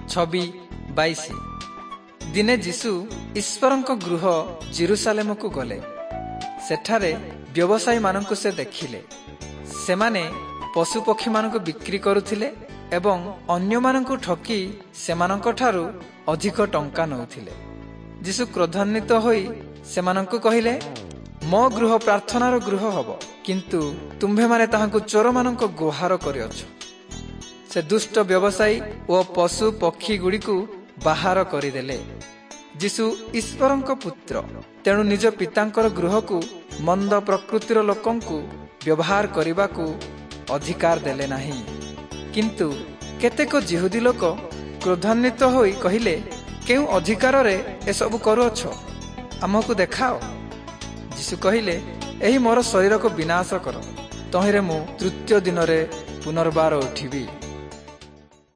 6:22। ଦିନେ ଯୀଶୁ ଈଶ୍ୱରଙ୍କ ଗୃହ ଜେରୁସାଲେମକୁ ଗଲେ। ସେଠାରେ ବ୍ୟବସାୟୀମାନଙ୍କୁ ସେ ଦେଖିଲେ। ସେମାନେ ପଶୁପକ୍ଷୀମାନଙ୍କୁ ବିକ୍ରି କରୁଥିଲେ ଏବଂ ଅନ୍ୟମାନଙ୍କୁ ଠକି ସେମାନଙ୍କଠାରୁ ଅଧିକ ଟଙ୍କା ନେଉଥିଲେ। ଯୀଶୁ କ୍ରୋଧାନ୍ୱିତ ହୋଇ ସେମାନଙ୍କୁ କହିଲେ, ମୋ ଗୃହ ପ୍ରାର୍ଥନାର ଗୃହ ହେବ, କିନ୍ତୁ ତୁମ୍ଭେମାନେ ତାହାକୁ ଚୋରମାନଙ୍କ ଗୁହାଳ କରିଅଛ। ସେ ଦୁଷ୍ଟ ବ୍ୟବସାୟୀ ଓ ପଶୁ ପକ୍ଷୀ ଗୁଡ଼ିକୁ ବାହାର କରିଦେଲେ। ଯୀଶୁ ଈଶ୍ୱରଙ୍କ ପୁତ୍ର, ତେଣୁ ନିଜ ପିତାଙ୍କର ଗୃହକୁ ମନ୍ଦ ପ୍ରକୃତିର ଲୋକଙ୍କୁ ବ୍ୟବହାର କରିବାକୁ ଅଧିକାର ଦେଲେ ନାହିଁ। କିନ୍ତୁ କେତେକ ଯିହୁଦୀ ଲୋକ କ୍ରୋଧାନ୍ୱିତ ହୋଇ କହିଲେ, କେଉଁ ଅଧିକାରରେ ଏସବୁ କରୁଅଛ? ଆମକୁ ଦେଖାଅ। ଯୀଶୁ କହିଲେ, ଏହି ମୋର ଶରୀରକୁ ବିନାଶ କର, ତହିଁରେ ମୁଁ ତୃତୀୟ ଦିନରେ ପୁନର୍ବାର ଉଠିବି।